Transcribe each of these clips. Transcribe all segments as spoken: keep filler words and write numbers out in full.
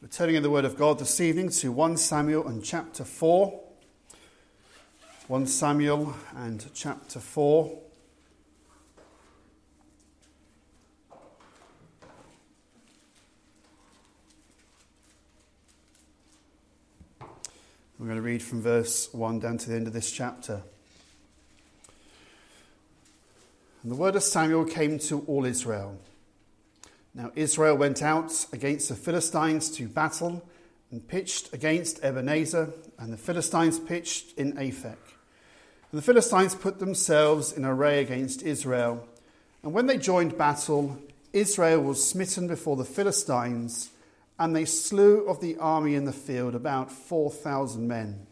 We're turning in the Word of God this evening to First Samuel and chapter four. First Samuel and chapter four. We're going to read from verse one down to the end of this chapter. And the word of Samuel came to all Israel. Now Israel went out against the Philistines to battle and pitched against Ebenezer, and the Philistines pitched in Aphek. And the Philistines put themselves in array against Israel. And when they joined battle, Israel was smitten before the Philistines, and they slew of the army in the field about four thousand men.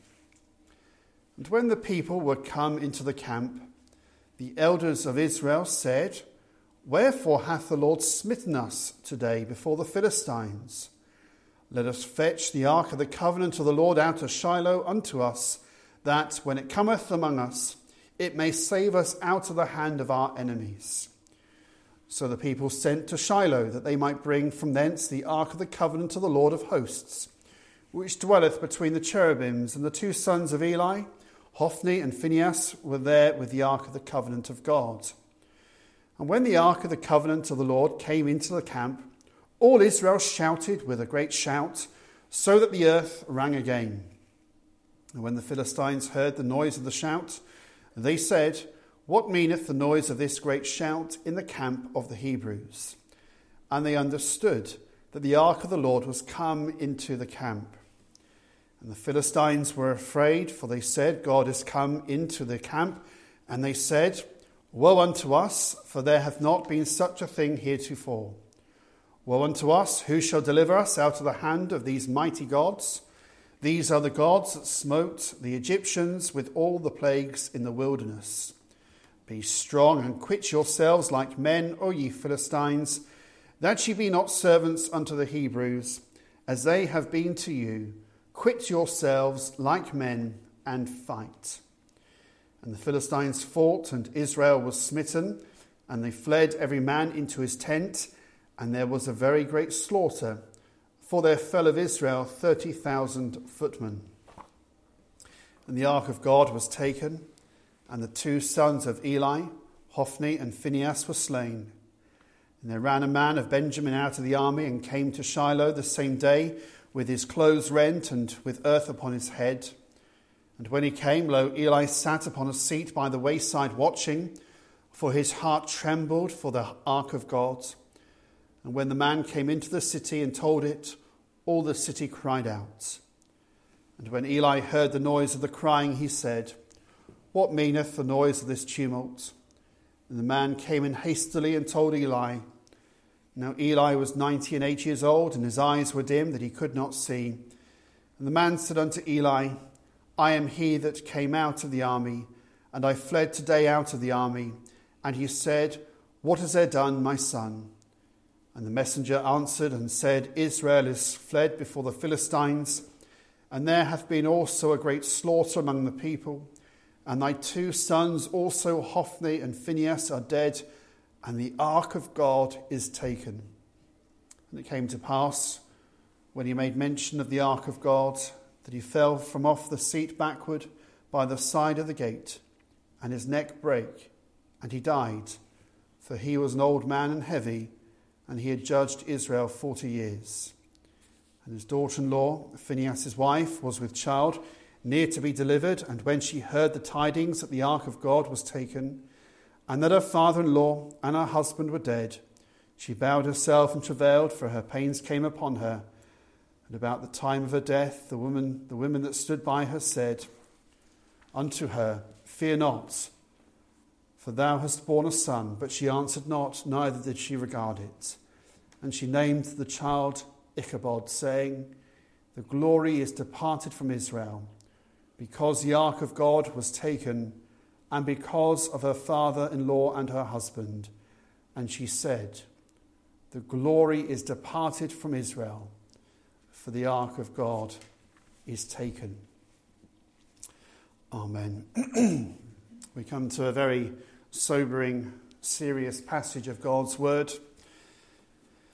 And when the people were come into the camp, the elders of Israel said, Wherefore hath the Lord smitten us today before the Philistines? Let us fetch the ark of the covenant of the Lord out of Shiloh unto us, that when it cometh among us, it may save us out of the hand of our enemies. So the people sent to Shiloh, that they might bring from thence the ark of the covenant of the Lord of hosts, which dwelleth between the cherubims, and the two sons of Eli, Hophni and Phinehas, were there with the ark of the covenant of God. And when the ark of the covenant of the Lord came into the camp, all Israel shouted with a great shout, so that the earth rang again. And when the Philistines heard the noise of the shout, they said, What meaneth the noise of this great shout in the camp of the Hebrews? And they understood that the ark of the Lord was come into the camp. And the Philistines were afraid, for they said, God is come into the camp. And they said, Woe unto us, for there hath not been such a thing heretofore. Woe unto us, who shall deliver us out of the hand of these mighty gods? These are the gods that smote the Egyptians with all the plagues in the wilderness. Be strong and quit yourselves like men, O ye Philistines, that ye be not servants unto the Hebrews, as they have been to you. Quit yourselves like men and fight. And the Philistines fought, and Israel was smitten, and they fled every man into his tent, and there was a very great slaughter, for there fell of Israel thirty thousand footmen. And the ark of God was taken, and the two sons of Eli, Hophni and Phinehas, were slain. And there ran a man of Benjamin out of the army, and came to Shiloh the same day, with his clothes rent, and with earth upon his head. And when he came, lo, Eli sat upon a seat by the wayside watching, for his heart trembled for the ark of God. And when the man came into the city and told it, all the city cried out. And when Eli heard the noise of the crying, he said, What meaneth the noise of this tumult? And the man came in hastily and told Eli. Now Eli was ninety and eight years old, and his eyes were dim, that he could not see. And the man said unto Eli, I am he that came out of the army, and I fled today out of the army. And he said, What has there done, my son? And the messenger answered and said, Israel is fled before the Philistines, and there hath been also a great slaughter among the people. And thy two sons also, Hophni and Phinehas, are dead, and the ark of God is taken. And it came to pass, when he made mention of the ark of God, that he fell from off the seat backward by the side of the gate, and his neck brake, and he died, for he was an old man and heavy, and he had judged Israel forty years. And his daughter-in-law, Phinehas' wife, was with child, near to be delivered, and when she heard the tidings that the ark of God was taken, and that her father-in-law and her husband were dead, she bowed herself and travailed, for her pains came upon her. And about the time of her death, the woman, the women that stood by her said unto her, Fear not, for thou hast borne a son. But she answered not, neither did she regard it. And she named the child Ichabod, saying, The glory is departed from Israel, because the ark of God was taken, and because of her father-in-law and her husband. And she said, The glory is departed from Israel, for the ark of God is taken. Amen. We come to a very sobering, serious passage of God's word.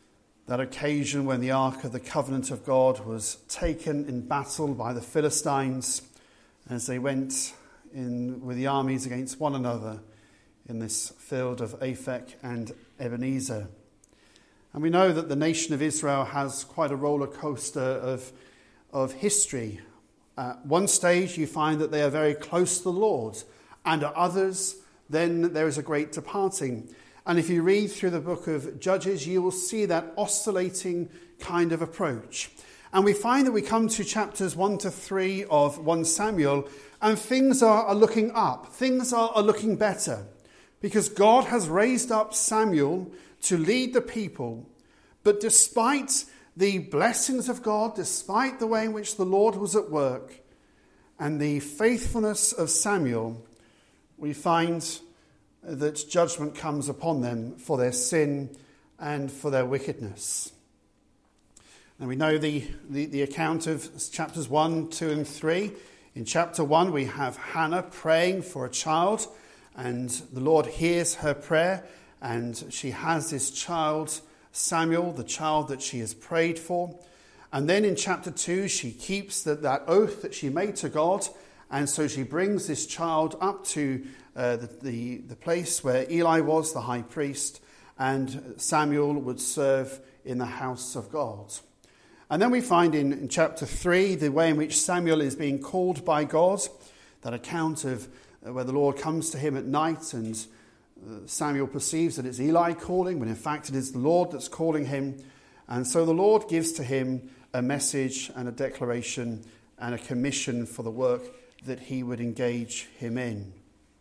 that occasion when the Ark of the Covenant of God was taken in battle by the Philistines as they went in with the armies against one another in this field of Aphek and Ebenezer. And we know that the nation of Israel has quite a roller coaster of, of history. At one stage you find that they are very close to the Lord, and at others then there is a great departing. And if you read through the book of Judges, you will see that oscillating kind of approach. And we find that we come to chapters one to three of First Samuel, and things are, are looking up. Things are, are looking better. Because God has raised up Samuel to lead the people. But despite the blessings of God, despite the way in which the Lord was at work, and the faithfulness of Samuel, we find that judgment comes upon them for their sin and for their wickedness. And we know the, the, the account of chapters one, two, and three. In chapter one, we have Hannah praying for a child, and the Lord hears her prayer, and she has this child, Samuel, the child that she has prayed for. And then in chapter two, she keeps that, that oath that she made to God, and so she brings this child up to uh, the, the, the place where Eli was, the high priest, and Samuel would serve in the house of God. And then we find in, in chapter three the way in which Samuel is being called by God, that account of uh, where the Lord comes to him at night, and uh, Samuel perceives that it's Eli calling, when in fact it is the Lord that's calling him. And so the Lord gives to him a message and a declaration and a commission for the work that he would engage him in.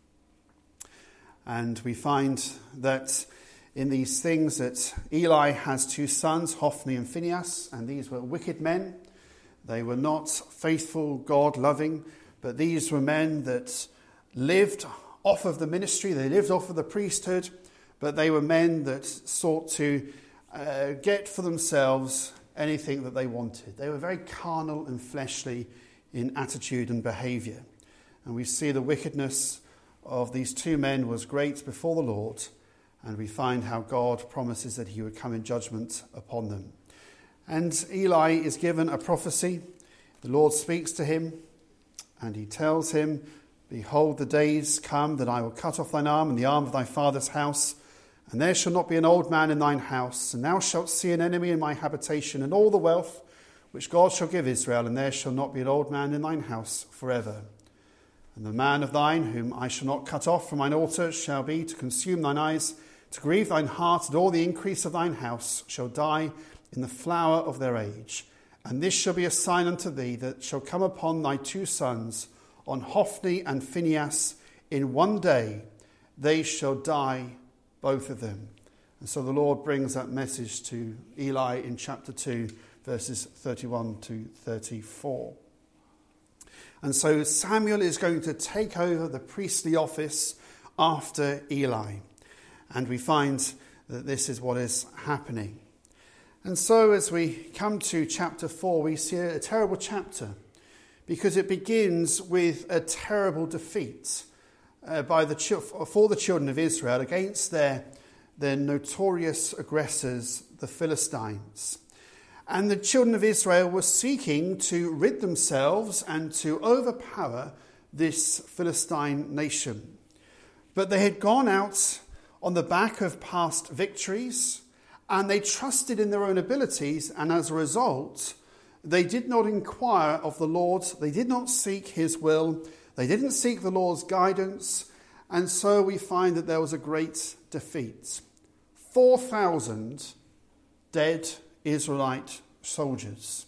And we find that in these things that Eli has two sons, Hophni and Phinehas, and these were wicked men. They were not faithful, God-loving, but these were men that lived off of the ministry, they lived off of the priesthood, but they were men that sought to uh, get for themselves anything that they wanted. They were very carnal and fleshly in attitude and behaviour. And we see the wickedness of these two men was great before the Lord, and we find how God promises that he would come in judgment upon them. And Eli is given a prophecy. The Lord speaks to him, and he tells him, "Behold, the days come that I will cut off thine arm and the arm of thy father's house, and there shall not be an old man in thine house, and thou shalt see an enemy in my habitation, and all the wealth which God shall give Israel, and there shall not be an old man in thine house forever. And the man of thine, whom I shall not cut off from mine altar, shall be to consume thine eyes, to grieve thine heart, and all the increase of thine house shall die in the flower of their age. And this shall be a sign unto thee that shall come upon thy two sons, on Hophni and Phinehas, in one day they shall die, both of them." And so the Lord brings that message to Eli in chapter two, verses thirty-one to thirty-four. And so Samuel is going to take over the priestly office after Eli. And we find that this is what is happening. And so as we come to chapter four, we see a terrible chapter, because it begins with a terrible defeat uh, by the for the children of Israel against their, their notorious aggressors, the Philistines. And the children of Israel were seeking to rid themselves and to overpower this Philistine nation. But they had gone out on the back of past victories, and they trusted in their own abilities, and as a result, they did not inquire of the Lord, they did not seek his will, they didn't seek the Lord's guidance, and so we find that there was a great defeat. four thousand dead Israelite soldiers.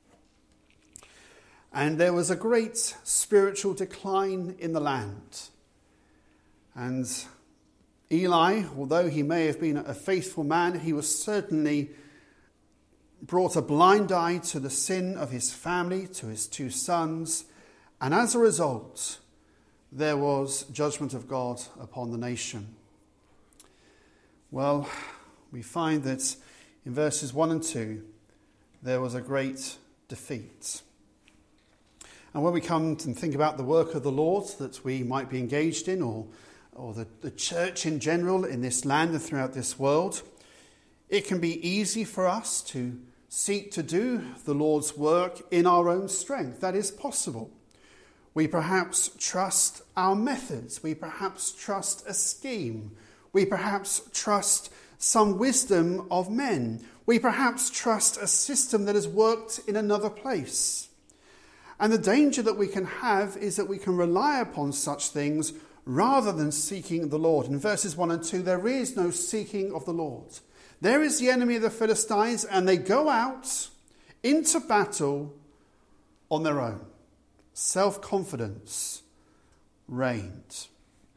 And there was a great spiritual decline in the land. And Eli, although he may have been a faithful man, he was certainly brought a blind eye to the sin of his family, to his two sons, and as a result, there was judgment of God upon the nation. Well, we find that in verses one and two, there was a great defeat. And when we come and think about the work of the Lord that we might be engaged in, or, or the, the church in general in this land and throughout this world, It can be easy for us to seek to do the Lord's work in our own strength. That is possible. We perhaps trust our methods. We perhaps trust a scheme. We perhaps trust some wisdom of men. We perhaps trust a system that has worked in another place. And the danger that we can have is that we can rely upon such things rather than seeking the Lord. In verses one and two, there is no seeking of the Lord. There is the enemy of the Philistines, and they go out into battle on their own. Self-confidence reigned.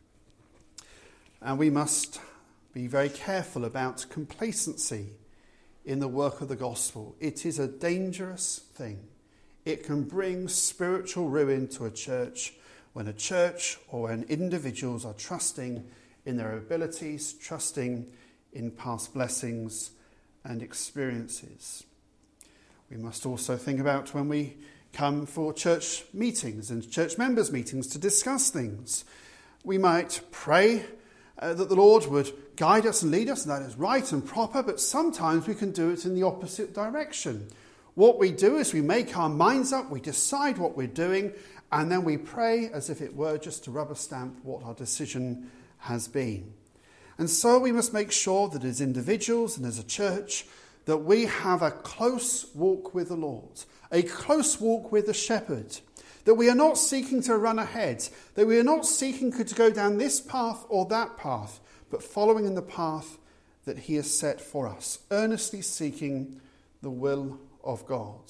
And we must be very careful about complacency in the work of the gospel. It is a dangerous thing. It can bring spiritual ruin to a church when a church or when individuals are trusting in their abilities, trusting in past blessings and experiences. We must also think about when we come for church meetings and church members' meetings to discuss things. We might pray uh, that the Lord would guide us and lead us, and that is right and proper, but sometimes we can do it in the opposite direction. What we do is we make our minds up, we decide what we're doing, and then we pray as if it were just to rubber stamp what our decision has been. And so we must make sure that as individuals and as a church that we have a close walk with the Lord, a close walk with the shepherd, that we are not seeking to run ahead, that we are not seeking to go down this path or that path, but following in the path that he has set for us, earnestly seeking the will of God.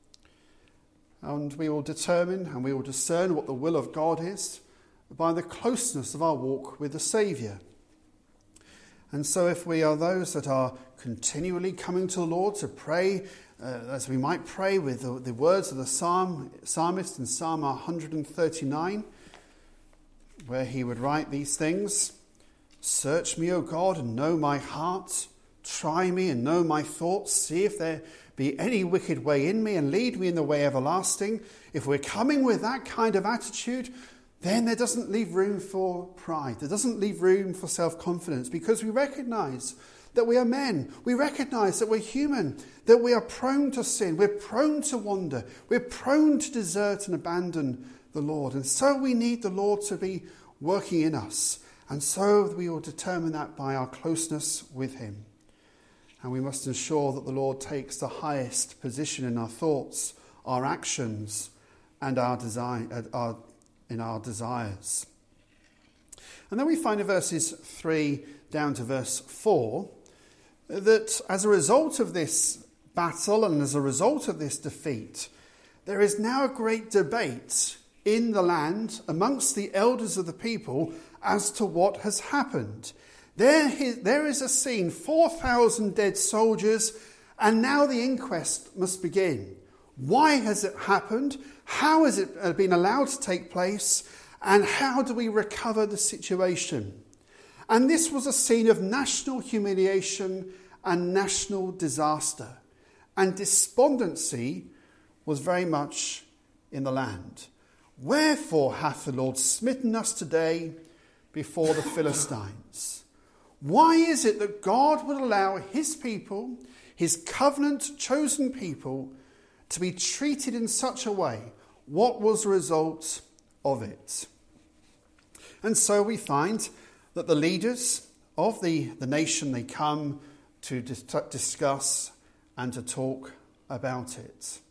And we will determine and we will discern what the will of God is by the closeness of our walk with the Saviour. And so if we are those that are continually coming to the Lord to pray, uh, as we might pray with the, the words of the psalm, psalmist in Psalm one thirty-nine, where he would write these things, "Search me, O God, and know my heart. Try me and know my thoughts. See if there be any wicked way in me, and lead me in the way everlasting." If we're coming with that kind of attitude, then there doesn't leave room for pride. There doesn't leave room for self-confidence, because we recognise that we are men. We recognise that we're human, that we are prone to sin. We're prone to wander. We're prone to desert and abandon the Lord. And so we need the Lord to be working in us. And so we will determine that by our closeness with him. And we must ensure that the Lord takes the highest position in our thoughts, our actions, and our desire, our in our desires. And then we find in verses three down to verse four that as a result of this battle and as a result of this defeat, there is now a great debate in the land amongst the elders of the people as to what has happened. There, there is a scene, four thousand dead soldiers, and now the inquest must begin. Why has it happened? How has it been allowed to take place? And how do we recover the situation? And this was a scene of national humiliation and national disaster. And despondency was very much in the land. Wherefore hath the Lord smitten us today before the Philistines? Why is it that God would allow his people, his covenant chosen people, to be treated in such a way? What was the result of it? And so we find that the leaders of the, the nation, they come to dis- discuss and to talk about it.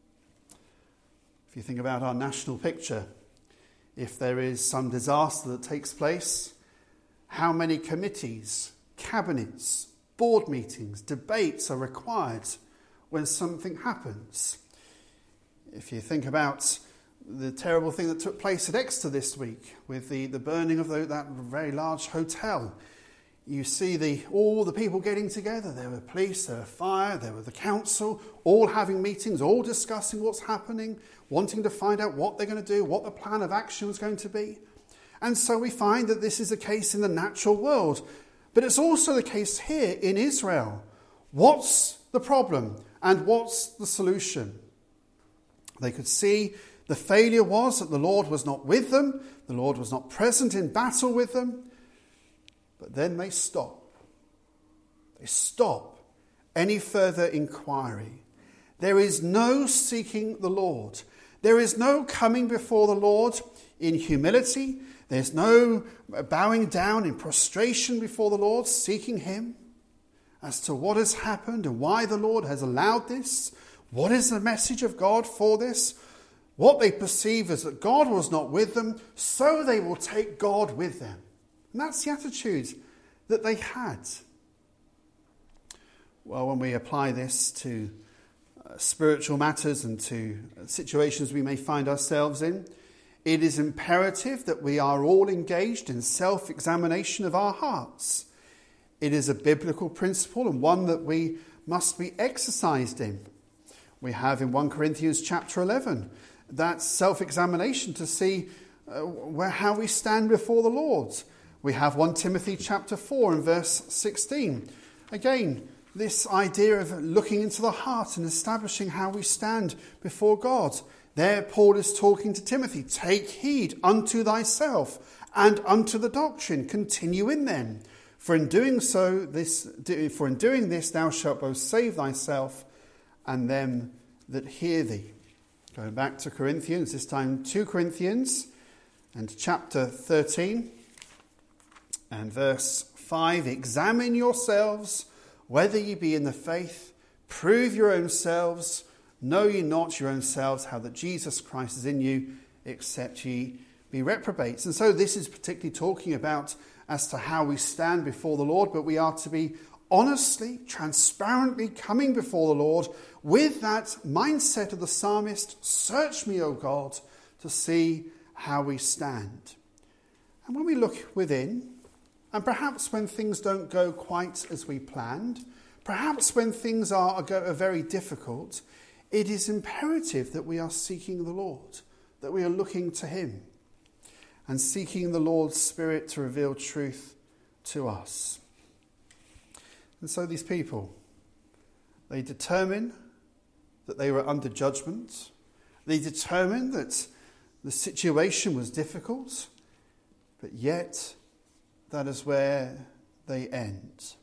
If you think about our national picture, if there is some disaster that takes place, how many committees, cabinets, board meetings, debates are required when something happens? If you think about the terrible thing that took place at Exeter this week with the, the burning of the, that very large hotel, you see the all the people getting together. There were police, there were fire, there were the council, all having meetings, all discussing what's happening, wanting to find out what they're going to do, what the plan of action was going to be. And so we find that this is the case in the natural world. But it's also the case here in Israel. What's the problem and what's the solution? They could see the failure was that the Lord was not with them. The Lord was not present in battle with them. But then they stop. They stop any further inquiry. There is no seeking the Lord. There is no coming before the Lord in humility. There's no bowing down in prostration before the Lord, seeking him as to what has happened and why the Lord has allowed this. What is the message of God for this? What they perceive is that God was not with them, so they will take God with them. And that's the attitude that they had. Well, when we apply this to uh, spiritual matters and to situations we may find ourselves in, it is imperative that we are all engaged in self-examination of our hearts. It is a biblical principle and one that we must be exercised in. We have in First Corinthians chapter eleven that self-examination to see uh, where, how we stand before the Lord. We have First Timothy chapter four and verse sixteen. Again, this idea of looking into the heart and establishing how we stand before God. There Paul is talking to Timothy, take heed unto thyself and unto the doctrine, continue in them. For in doing so, this, for in doing this thou shalt both save thyself and them that hear thee. Going back to Corinthians, this time Second Corinthians and chapter thirteen and verse five. Examine yourselves whether ye be in the faith, prove your own selves, know ye not your own selves how that Jesus Christ is in you, except ye be reprobates. And so this is particularly talking about as to how we stand before the Lord, but we are to be honestly, transparently coming before the Lord with that mindset of the psalmist, search me, O God, to see how we stand. And when we look within, and perhaps when things don't go quite as we planned, perhaps when things are, are very difficult, it is imperative that we are seeking the Lord, that we are looking to him and seeking the Lord's Spirit to reveal truth to us. And so these people, they determine that they were under judgment. They determined that the situation was difficult, but yet that is where they end.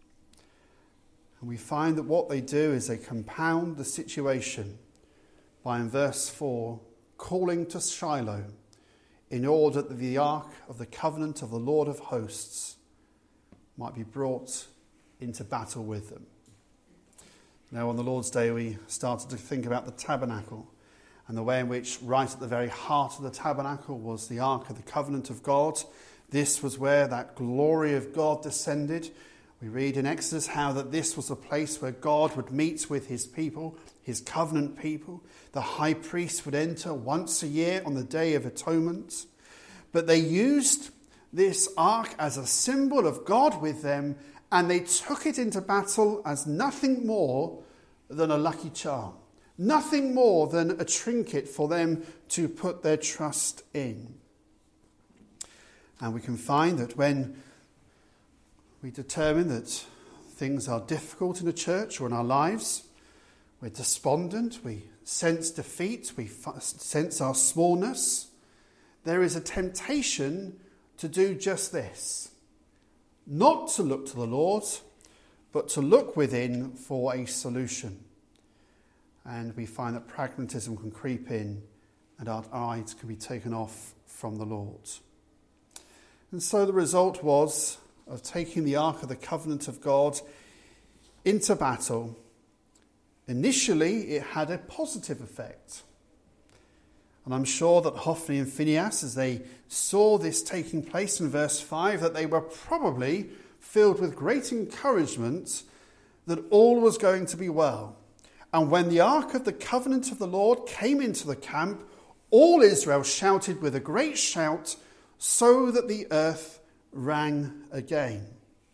And we find that what they do is they compound the situation by, in verse four, calling to Shiloh in order that the ark of the covenant of the Lord of hosts might be brought into battle with them. Now, on the Lord's Day, we started to think about the tabernacle and the way in which right at the very heart of the tabernacle was the ark of the covenant of God. This was where that glory of God descended. We read in Exodus how that this was a place where God would meet with his people, his covenant people. The high priest would enter once a year on the Day of Atonement. But they used this ark as a symbol of God with them, and they took it into battle as nothing more than a lucky charm. Nothing more than a trinket for them to put their trust in. And we can find that when we determine that things are difficult in a church or in our lives, we're despondent, we sense defeat, we sense our smallness, there is a temptation to do just this. Not to look to the Lord, but to look within for a solution. And we find that pragmatism can creep in and our eyes can be taken off from the Lord. And so the result was of taking the Ark of the Covenant of God into battle. Initially, it had a positive effect. And I'm sure that Hophni and Phinehas, as they saw this taking place in verse five, that they were probably filled with great encouragement that all was going to be well. And when the Ark of the Covenant of the Lord came into the camp, all Israel shouted with a great shout, so that the earth rang again.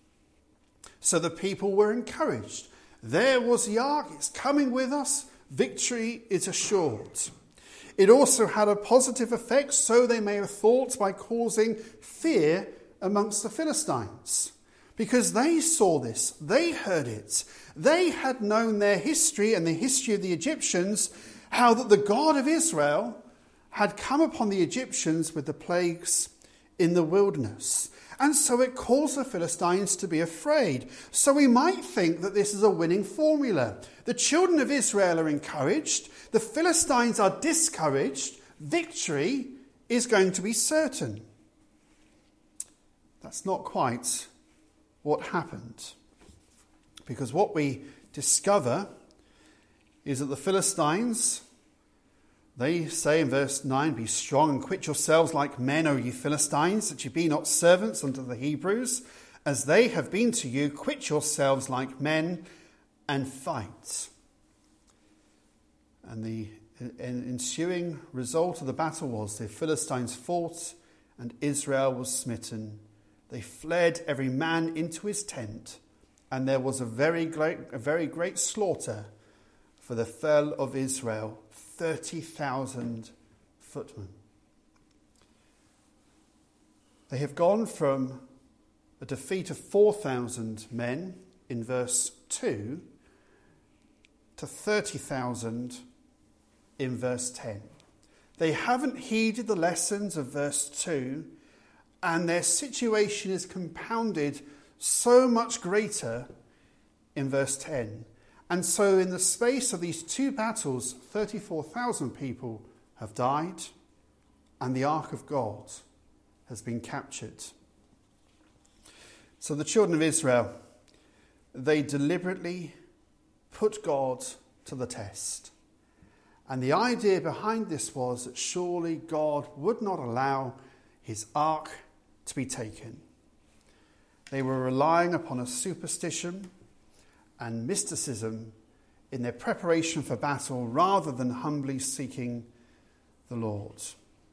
So the people were encouraged. There was the ark, it's coming with us, victory is assured. It also had a positive effect, so they may have thought, by causing fear amongst the Philistines. Because they saw this, they heard it, they had known their history and the history of the Egyptians, how that the God of Israel had come upon the Egyptians with the plagues in the wilderness. And so it caused the Philistines to be afraid. So we might think that this is a winning formula. The children of Israel are encouraged. The Philistines are discouraged. Victory is going to be certain. That's not quite what happened. Because what we discover is that the Philistines, they say in verse nine, "Be strong and quit yourselves like men, O ye Philistines, that ye be not servants unto the Hebrews, as they have been to you. Quit yourselves like men and fight." And the ensuing result of the battle was the Philistines fought and Israel was smitten. They fled every man into his tent, and there was a very great, a very great slaughter, for there fell of Israel thirty thousand footmen. They have gone from a defeat of four thousand men in verse two to thirty thousand in verse ten. They haven't heeded the lessons of verse two, and their situation is compounded so much greater in verse ten. And so in the space of these two battles, thirty-four thousand people have died, and the Ark of God has been captured. So the children of Israel, they deliberately put God to the test. And the idea behind this was that surely God would not allow his ark to be taken. They were relying upon a superstition and mysticism in their preparation for battle rather than humbly seeking the Lord.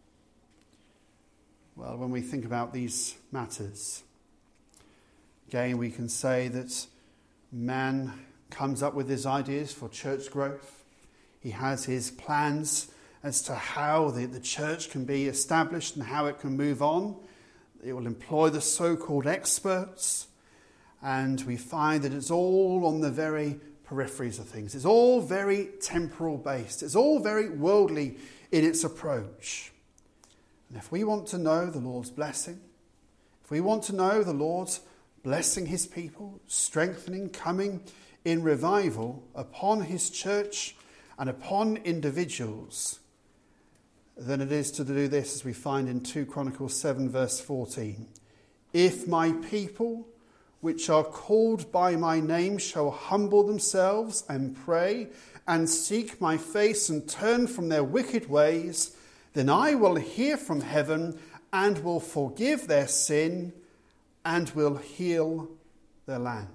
Well, when we think about these matters, again, we can say that man comes up with his ideas for church growth. He has his plans as to how the, the church can be established and how it can move on. It will employ the so-called experts, and we find that it's all on the very peripheries of things. It's all very temporal based. It's all very worldly in its approach. And if we want to know the Lord's blessing, if we want to know the Lord's blessing his people, strengthening, coming in revival upon his church and upon individuals, then it is to do this as we find in Second Chronicles seven verse fourteen. If my people, which are called by my name, shall humble themselves and pray and seek my face and turn from their wicked ways, then I will hear from heaven and will forgive their sin and will heal their land.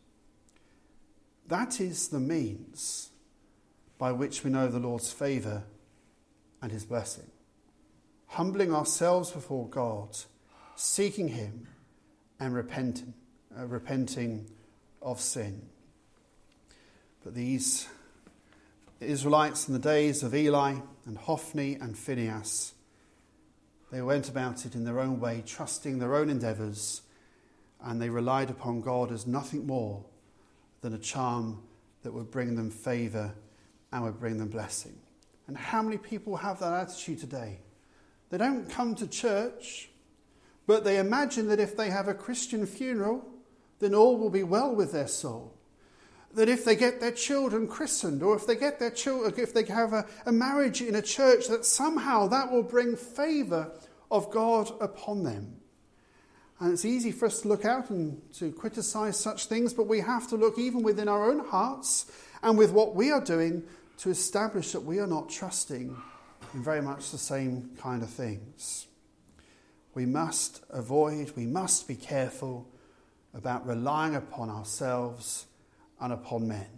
That is the means by which we know the Lord's favour and his blessing. Humbling ourselves before God, seeking him and repenting, uh, repenting of sin. But these Israelites in the days of Eli and Hophni and Phinehas, they went about it in their own way, trusting their own endeavours, and they relied upon God as nothing more than a charm that would bring them favour and would bring them blessing. And how many people have that attitude today? They don't come to church, but they imagine that if they have a Christian funeral, then all will be well with their soul. That if they get their children christened, or if they get their children, if they have a, a marriage in a church, that somehow that will bring favour of God upon them. And it's easy for us to look out and to criticise such things, but we have to look even within our own hearts and with what we are doing to establish that we are not trusting in very much the same kind of things. We must avoid, we must be careful about relying upon ourselves and upon men.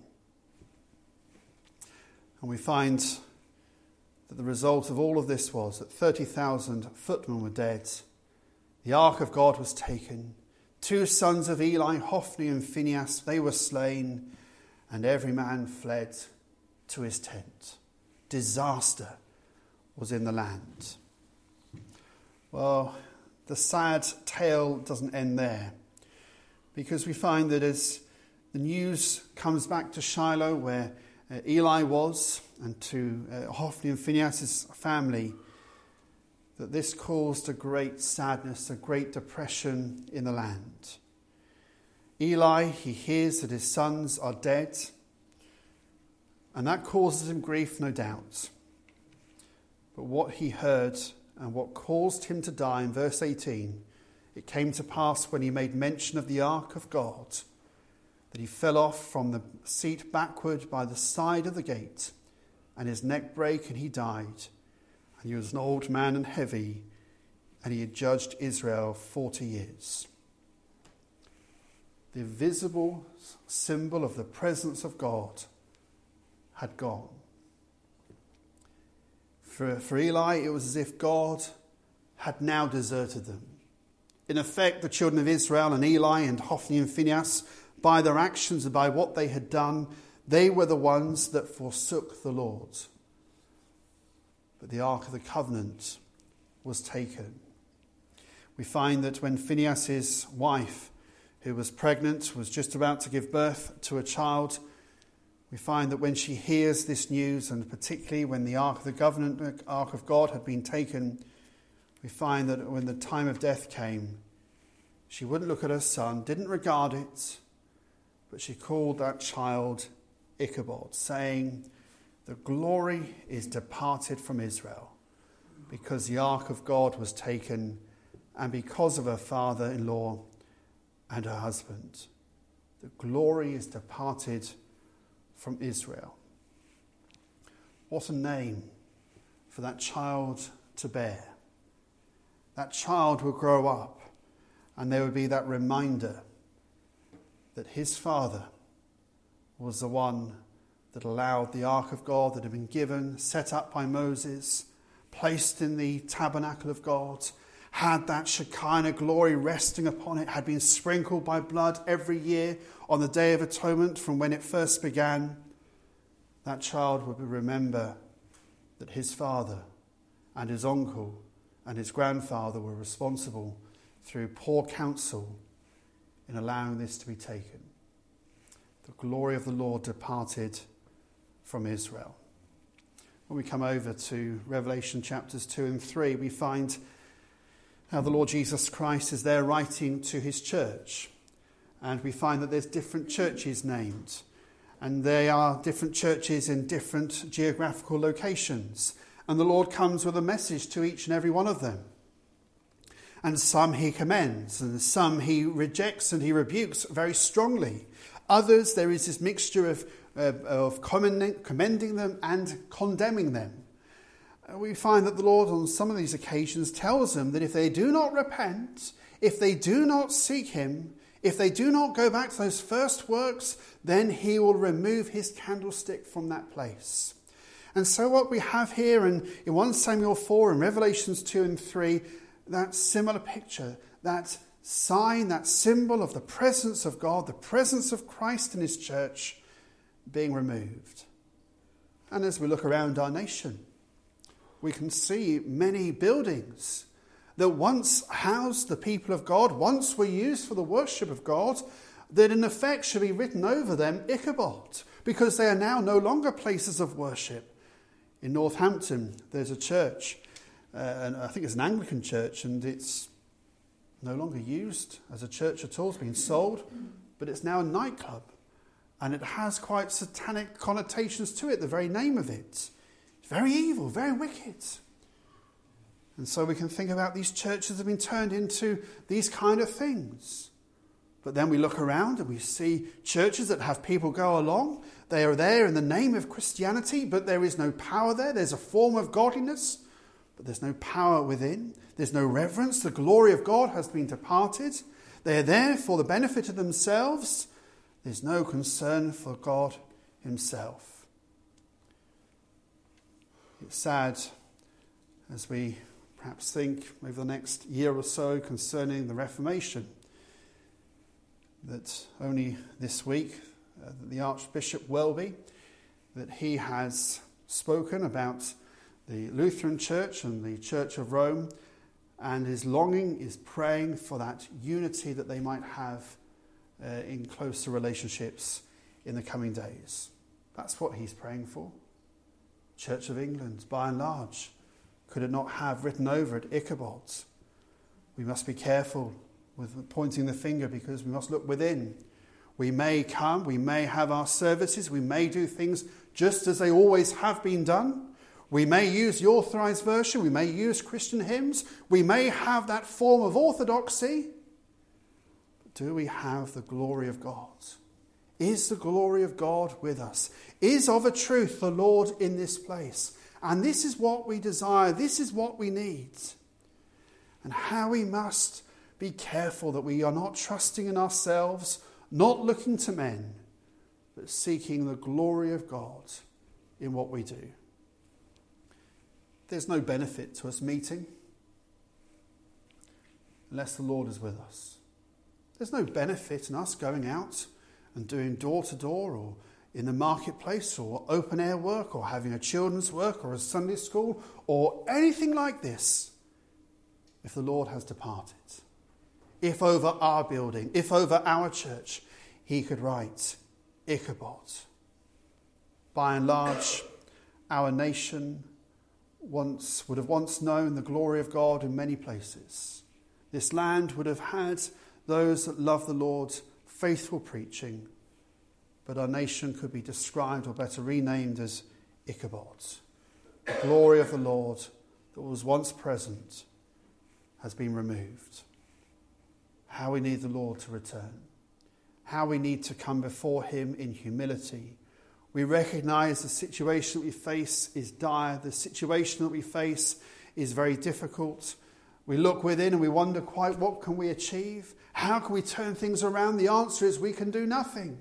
And we find that the result of all of this was that thirty thousand footmen were dead. The ark of God was taken. Two sons of Eli, Hophni and Phinehas, they were slain, and every man fled to his tent. Disaster was in the land. Well, the sad tale doesn't end there, because we find that as the news comes back to Shiloh, where uh, Eli was, and to uh, Hophni and Phinehas' family, that this caused a great sadness, a great depression in the land. Eli, he hears that his sons are dead, and that causes him grief, no doubt. But what he heard and what caused him to die, in verse eighteen, it came to pass when he made mention of the ark of God, that he fell off from the seat backward by the side of the gate, and his neck brake, and he died. And he was an old man and heavy, and he had judged Israel forty years. The visible symbol of the presence of God had gone. For, for Eli, it was as if God had now deserted them. In effect, the children of Israel and Eli and Hophni and Phinehas, by their actions and by what they had done, they were the ones that forsook the Lord. But the Ark of the Covenant was taken. We find that when Phinehas' wife, who was pregnant, was just about to give birth to a child, we find that when she hears this news, and particularly when the Ark of the Covenant, the Ark of God had been taken, we find that when the time of death came, she wouldn't look at her son, didn't regard it, but she called that child Ichabod, saying, "The glory is departed from Israel, because the ark of God was taken, and because of her father-in-law and her husband. The glory is departed from Israel." What a name for that child to bear. That child will grow up, and there would be that reminder that his father was the one that allowed the ark of God that had been given, set up by Moses, placed in the tabernacle of God, had that Shekinah glory resting upon it, had been sprinkled by blood every year on the Day of Atonement from when it first began. That child would remember that his father and his uncle and his grandfather were responsible through poor counsel in allowing this to be taken. The glory of the Lord departed from Israel. When we come over to Revelation chapters two and three, we find how the Lord Jesus Christ is there writing to his church. And we find that there's different churches named. And they are different churches in different geographical locations. And the Lord comes with a message to each and every one of them. And some he commends, and some he rejects and he rebukes very strongly. Others, there is this mixture of, uh, of commending, commending them and condemning them. Uh, we find that the Lord on some of these occasions tells them that if they do not repent, if they do not seek him, if they do not go back to those first works, then he will remove his candlestick from that place. And so what we have here in, in First Samuel four and Revelations two and three, that similar picture, that sign, that symbol of the presence of God, the presence of Christ in his church being removed. And as we look around our nation, we can see many buildings that once housed the people of God, once were used for the worship of God, that in effect should be written over them Ichabod, because they are now no longer places of worship. In Northampton, there's a church, uh, and I think it's an Anglican church, and it's no longer used as a church at all. It's been sold, but it's now a nightclub, and it has quite satanic connotations to it, the very name of it. It's very evil, very wicked. And so we can think about these churches that have been turned into these kind of things. But then we look around and we see churches that have people go along. They are there in the name of Christianity, but there is no power there. There's a form of godliness, but there's no power within. There's no reverence. The glory of God has been departed. They are there for the benefit of themselves. There's no concern for God himself. It's sad as we perhaps think over the next year or so concerning the Reformation, that only this week uh, the Archbishop Welby, that he has spoken about the Lutheran Church and the Church of Rome, and his longing is praying for that unity that they might have uh, in closer relationships in the coming days. That's what he's praying for. Church of England, by and large, Could it not have written over it Ichabod? We must be careful with pointing the finger because we must look within. We may come, we may have our services, we may do things just as they always have been done. We may use the authorized version, we may use Christian hymns, we may have that form of orthodoxy. But do we have the glory of God? Is the glory of God with us? Is of a truth the Lord in this place? And this is what we desire, this is what we need. And how we must be careful that we are not trusting in ourselves, not looking to men, but seeking the glory of God in what we do. There's no benefit to us meeting unless the Lord is with us. There's no benefit in us going out and doing door-to-door or in the marketplace or open air work or having a children's work or a Sunday school or anything like this if the Lord has departed. If over our building, if over our church, he could write Ichabod. By and large, our nation once would have once known the glory of God in many places. This land would have had those that love the Lord, faithful preaching, but our nation could be described, or better renamed, as Ichabod. The glory of the Lord that was once present has been removed. How we need the Lord to return. How we need to come before him in humility. We recognise the situation that we face is dire. The situation that we face is very difficult. We look within and we wonder quite what can we achieve? How can we turn things around? The answer is we can do nothing.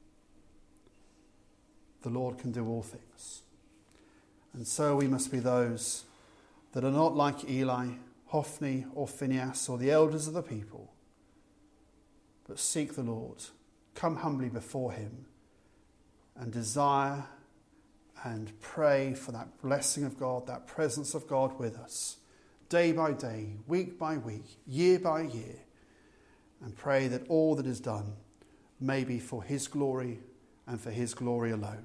The Lord can do all things. And so we must be those that are not like Eli, Hophni or Phinehas or the elders of the people, but seek the Lord, come humbly before him and desire and pray for that blessing of God, that presence of God with us, day by day, week by week, year by year, and pray that all that is done may be for his glory and for his glory alone.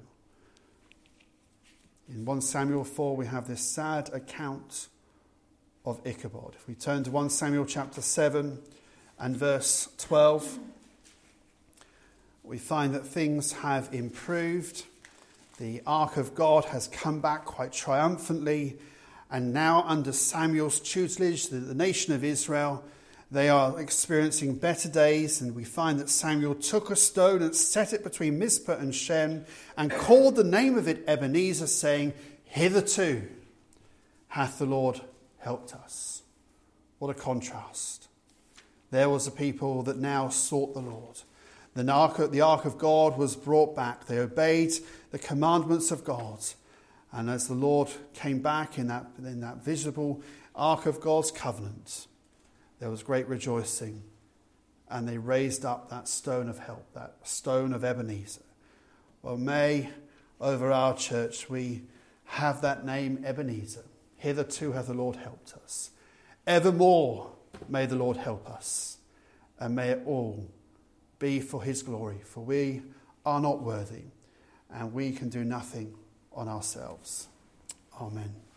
In First Samuel four, we have this sad account of Ichabod. If we turn to First Samuel chapter seven and verse twelve, we find that things have improved. The ark of God has come back quite triumphantly, and now under Samuel's tutelage, the, the nation of Israel, they are experiencing better days, and we find that Samuel took a stone and set it between Mizpah and Shem and called the name of it Ebenezer, saying, "Hitherto hath the Lord helped us." What a contrast. There was a people that now sought the Lord. The ark, the ark of God was brought back. They obeyed the commandments of God. And as the Lord came back in that, in that visible ark of God's covenant, there was great rejoicing. And they raised up that stone of help, that stone of Ebenezer. Well, may over our church we have that name Ebenezer. Hitherto hath the Lord helped us. Evermore may the Lord help us. And may it all be for his glory. For we are not worthy, and we can do nothing on ourselves. Amen.